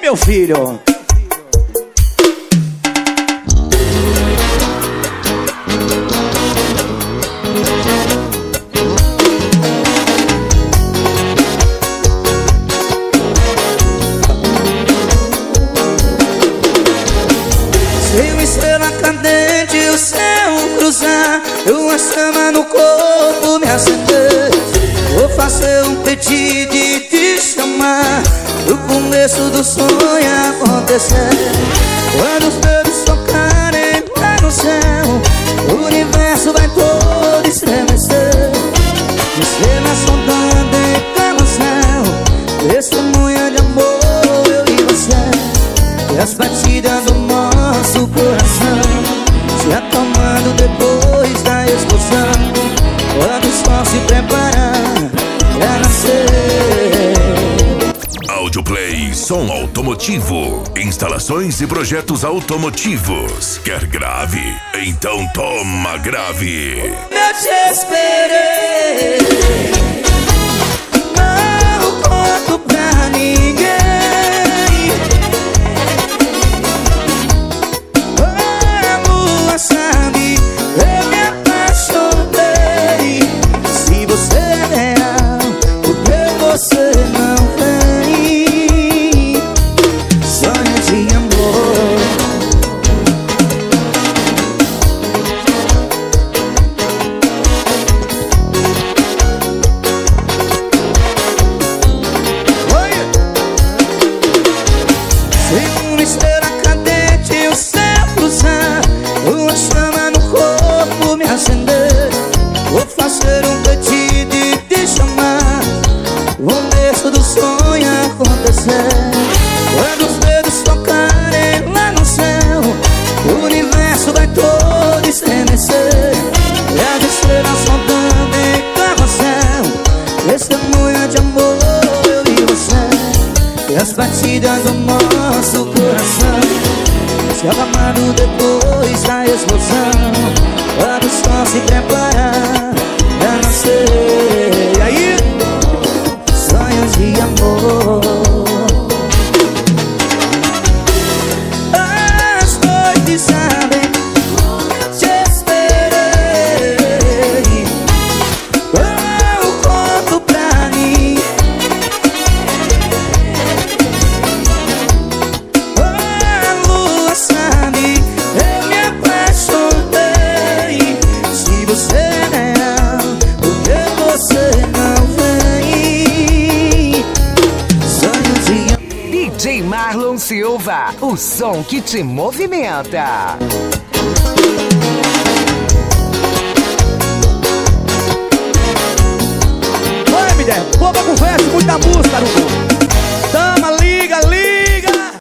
meu filho. Se uma estrela cadente o céu cruzar, uma chama no corpo me acender, vou fazer um pedido e te chamar, no começo do sonho acontecer. Quando os dedos tocarem lá no céu, o universo vai todo estremecer. Estrelas sondando em carrossel, testemunha de amor, eu e você. E as batidas do nosso coração se acalmando depois da explosão, quando o sol se preparar pra nascer. Audioplay Som Automotivo. Instalações e projetos automotivos. Quer grave? Então toma grave. Eu te esperei, não conto pra ninguém. A lua sabe, eu me apaixonei. Se você é real, por que você não vem? Sonho de amor. Se uma estrela cadente o céu cruzar, uma chama no corpo me acender, vou fazer um pedido e te chamar, o começo do sonho acontecer. Quando os dedos tocarem lá no céu, o universo vai todo estremecer. E as estrelas sondando em carrossel, testemunha de amor, eu e você. E as batidas do nosso coração se acalmando depois da explosão, quando o sol se preparar pra nascer. E aí, sonhos de amor. As noites sabem, te esperei, eu conto pra mim. A lua sabe, eu me apaixonei. Se você é real, por que você não vem? Sonho de amor. DJ Marlon Silva, o som que te movimenta.